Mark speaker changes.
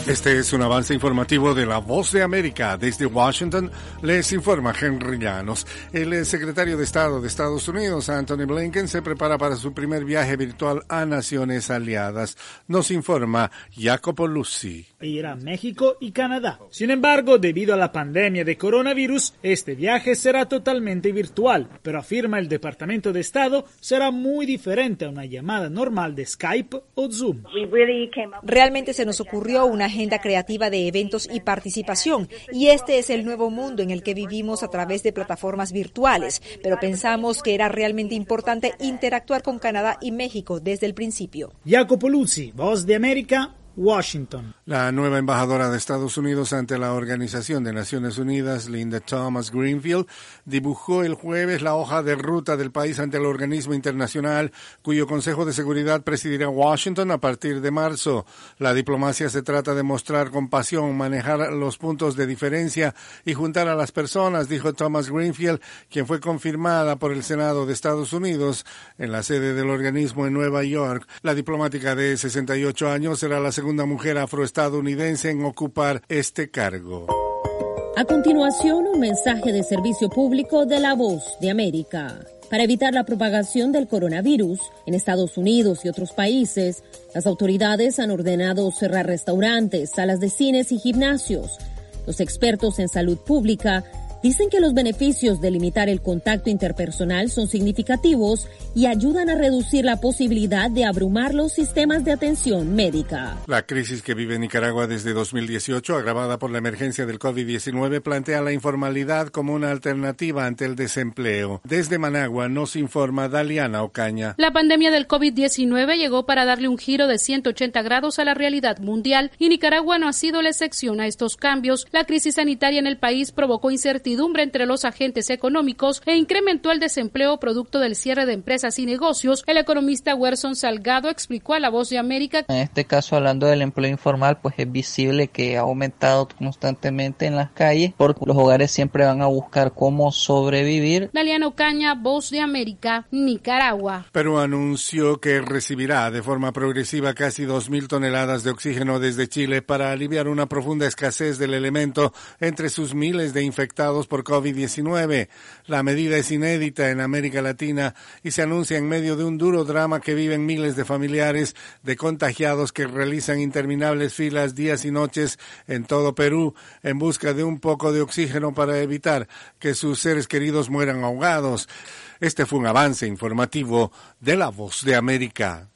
Speaker 1: Este es un avance informativo de La Voz de América. Desde Washington les informa Henry Llanos. El secretario de Estado de Estados Unidos, Antony Blinken, se prepara para su primer viaje virtual a naciones aliadas. Nos informa Jacopo Luzzi.
Speaker 2: Ir a México y Canadá. Sin embargo, debido a la pandemia de coronavirus, este viaje será totalmente virtual, pero afirma el Departamento de Estado, será muy diferente a una llamada normal de Skype o Zoom.
Speaker 3: Realmente se nos ocurrió una agenda creativa de eventos y participación, y este es el nuevo mundo en el que vivimos a través de plataformas virtuales, pero pensamos que era realmente importante interactuar con Canadá y México desde el principio.
Speaker 2: Jacopo Luzzi, Voz de América, Washington.
Speaker 1: La nueva embajadora de Estados Unidos ante la Organización de Naciones Unidas, Linda Thomas-Greenfield, dibujó el jueves la hoja de ruta del país ante el organismo internacional, cuyo Consejo de Seguridad presidirá Washington a partir de marzo. La diplomacia se trata de mostrar compasión, manejar los puntos de diferencia y juntar a las personas, dijo Thomas-Greenfield, quien fue confirmada por el Senado de Estados Unidos en la sede del organismo en Nueva York. La diplomática de 68 años será la segunda mujer afroestadounidense en ocupar este cargo.
Speaker 4: A continuación, un mensaje de servicio público de La Voz de América. Para evitar la propagación del coronavirus en Estados Unidos y otros países, las autoridades han ordenado cerrar restaurantes, salas de cines y gimnasios. Los expertos en salud pública dicen que los beneficios de limitar el contacto interpersonal son significativos y ayudan a reducir la posibilidad de abrumar los sistemas de atención médica.
Speaker 1: La crisis que vive Nicaragua desde 2018, agravada por la emergencia del COVID-19, plantea la informalidad como una alternativa ante el desempleo. Desde Managua nos informa Daliana Ocaña.
Speaker 5: La pandemia del COVID-19 llegó para darle un giro de 180 grados a la realidad mundial y Nicaragua no ha sido la excepción a estos cambios. La crisis sanitaria en el país provocó incertidumbre entre los agentes económicos e incrementó el desempleo producto del cierre de empresas y negocios. El economista Werson Salgado explicó a La Voz de América.
Speaker 6: En este caso, hablando del empleo informal, pues es visible que ha aumentado constantemente en las calles porque los hogares siempre van a buscar cómo sobrevivir.
Speaker 5: Daliana Ocaña, Voz de América, Nicaragua.
Speaker 1: Perú anunció que recibirá de forma progresiva casi 2.000 toneladas de oxígeno desde Chile para aliviar una profunda escasez del elemento entre sus miles de infectados por COVID-19. La medida es inédita en América Latina y se anuncia en medio de un duro drama que viven miles de familiares de contagiados que realizan interminables filas días y noches en todo Perú en busca de un poco de oxígeno para evitar que sus seres queridos mueran ahogados. Este fue un avance informativo de La Voz de América.